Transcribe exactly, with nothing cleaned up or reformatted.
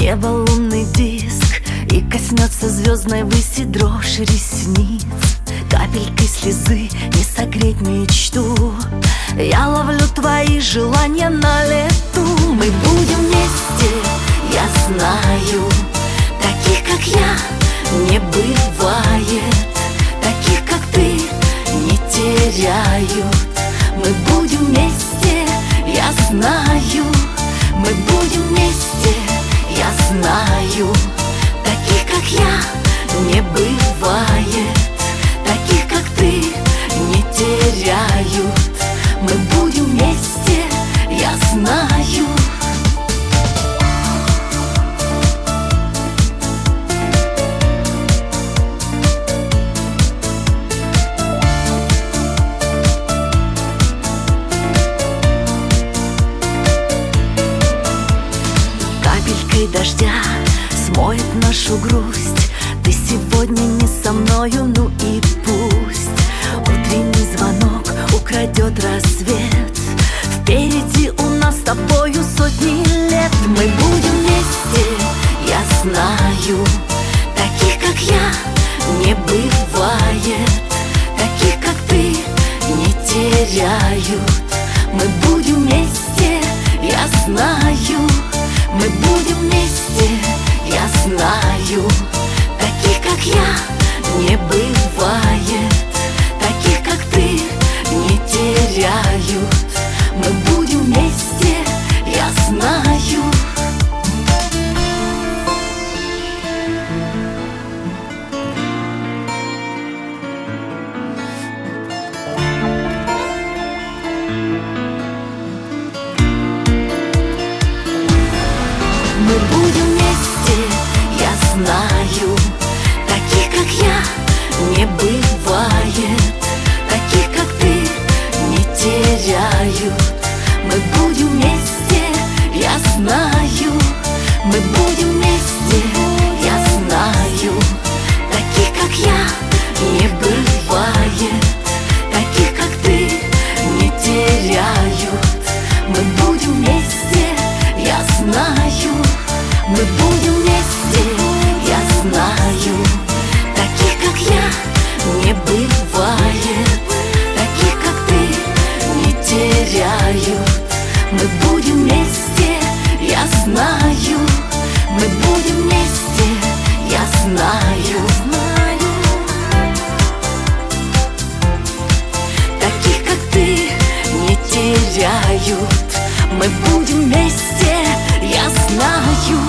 Небо, лунный диск, и коснется звездной выси дрожь ресниц. Капелькой слезы не согреть мечту. Я ловлю твои желания на лету. Мы будем вместе, я знаю. Таких, как я, не бывает. Таких, как ты, не теряют. Мы будем вместе, я знаю. Мы будем вместе, я знаю. Таких, как я, не бывает. Таких, как ты, не теряют. Мы будем вместе, я знаю. Капелькой дождя смоет нашу грусть. Ты сегодня не со мною, ну и пусть. Утренний звонок украдет рассвет. Впереди у нас с тобою сотни лет. Мы будем вместе, я знаю. Таких, как я, не бывает. Таких, как ты, не теряют. Мы будем вместе, я знаю. Мы будем вместе, я знаю. Таких, как я, не бывает. Таких, как ты, не теряют. Мы будем вместе, я знаю. Мы будем вместе, я знаю. Таких, как я, не бывает. Таких, как ты, не теряют. Мы будем вместе, я знаю. Мы будем вместе, я знаю. Таких, как я, не бывает. Таких, как ты, не теряют. Мы будем вместе, я знаю. Мы будем вместе, я знаю. Таких, как я, не бывает. Таких, как ты, не теряют. Мы будем вместе, я знаю. Мы будем вместе, я знаю. Таких, как ты, не теряют. Мы будем вместе, я знаю.